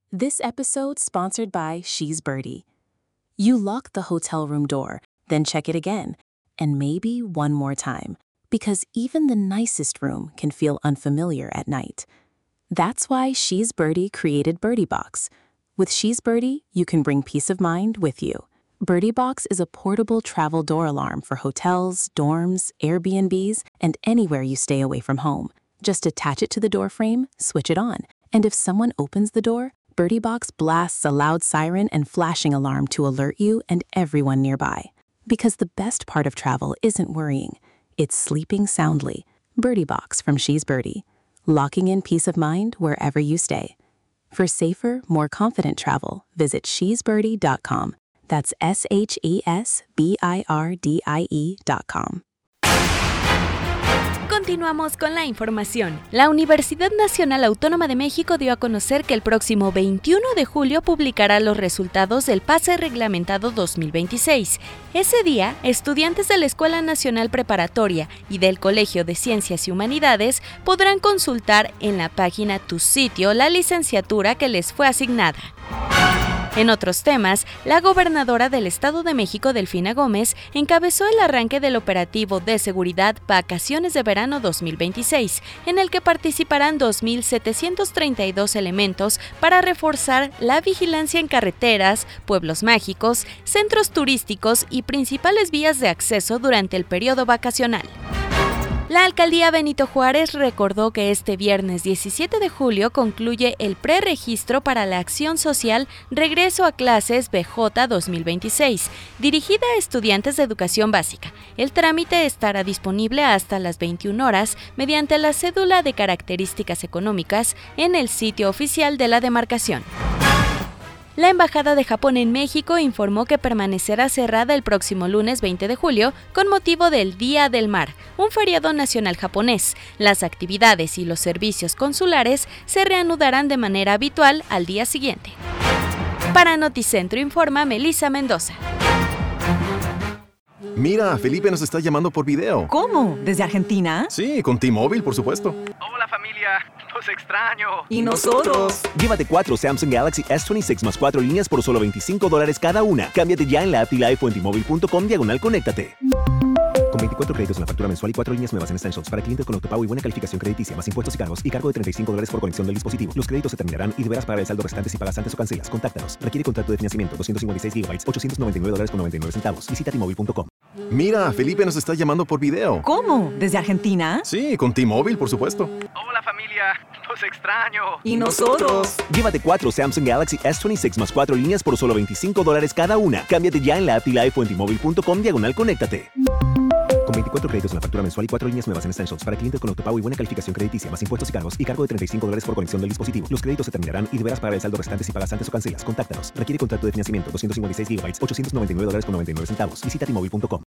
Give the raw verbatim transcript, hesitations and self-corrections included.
This episode sponsored by She's Birdie. You lock the hotel room door, then check it again, and maybe one more time, because even the nicest room can feel unfamiliar at night. That's why She's Birdie created Birdie Box. With She's Birdie, you can bring peace of mind with you. Birdie Box is a portable travel door alarm for hotels, dorms, Airbnbs, and anywhere you stay away from home. Just attach it to the door frame, switch it on, and if someone opens the door, Birdie Box blasts a loud siren and flashing alarm to alert you and everyone nearby. Because the best part of travel isn't worrying, it's sleeping soundly. Birdie Box from She's Birdie, locking in peace of mind wherever you stay. For safer, more confident travel, visit she's birdie dot com. That's S H E S B I R D I E dot com. Continuamos con la información. La Universidad Nacional Autónoma de México dio a conocer que el próximo veintiuno de julio publicará los resultados del Pase Reglamentado dos mil veintiséis. Ese día, estudiantes de la Escuela Nacional Preparatoria y del Colegio de Ciencias y Humanidades podrán consultar en la página Tu Sitio la licenciatura que les fue asignada. En otros temas, la gobernadora del Estado de México, Delfina Gómez, encabezó el arranque del operativo de seguridad Vacaciones de Verano dos mil veintiséis, en el que participarán dos mil setecientos treinta y dos elementos para reforzar la vigilancia en carreteras, pueblos mágicos, centros turísticos y principales vías de acceso durante el periodo vacacional. La Alcaldía Benito Juárez recordó que este viernes diecisiete de julio concluye el preregistro para la acción social Regreso a Clases B J dos mil veintiséis, dirigida a estudiantes de educación básica. El trámite estará disponible hasta las veintiuna horas mediante la cédula de características económicas en el sitio oficial de la demarcación. La Embajada de Japón en México informó que permanecerá cerrada el próximo lunes veinte de julio con motivo del Día del Mar, un feriado nacional japonés. Las actividades y los servicios consulares se reanudarán de manera habitual al día siguiente. Para Noticentro informa Melissa Mendoza. Mira, Felipe nos está llamando por video. ¿Cómo? ¿Desde Argentina? Sí, con T-Mobile, por supuesto. Hola familia, los extraño. ¿Y nosotros? Llévate cuatro Samsung Galaxy S veintiséis más cuatro líneas por solo veinticinco dólares cada una. Cámbiate ya en la app T-Life o en T-Mobile punto com diagonal conéctate. Con veinticuatro créditos en la factura mensual y cuatro líneas nuevas en Essentials para clientes con autopago y buena calificación crediticia, más impuestos y cargos y cargo de treinta y cinco dólares por conexión del dispositivo. Los créditos se terminarán y deberás pagar el saldo restante si pagas antes o cancelas. Contáctanos. Requiere contrato de financiamiento doscientos cincuenta y seis gigabytes, ochocientos noventa y nueve dólares con noventa y nueve centavos. Visita T Mobile punto com. Mira, Felipe nos está llamando por video. ¿Cómo? ¿Desde Argentina? Sí, con T-Mobile, por supuesto. Hola familia, los extraño. ¿Y nosotros? Llévate cuatro Samsung Galaxy S veintiséis más cuatro líneas por solo veinticinco dólares cada una. Cámbiate ya en la app T-Life o en T Mobile punto com diagonal conéctate. Con veinticuatro créditos en la factura mensual y cuatro líneas nuevas en Essentials para clientes con autopago y buena calificación crediticia, más impuestos y cargos y cargo de treinta y cinco dólares por conexión del dispositivo. Los créditos se terminarán y deberás pagar el saldo restante si pagas antes o cancelas. Contáctanos. Requiere contrato de financiamiento doscientos cincuenta y seis gigabytes, ochocientos noventa y nueve dólares con noventa y nueve centavos. Visita T Mobile punto com.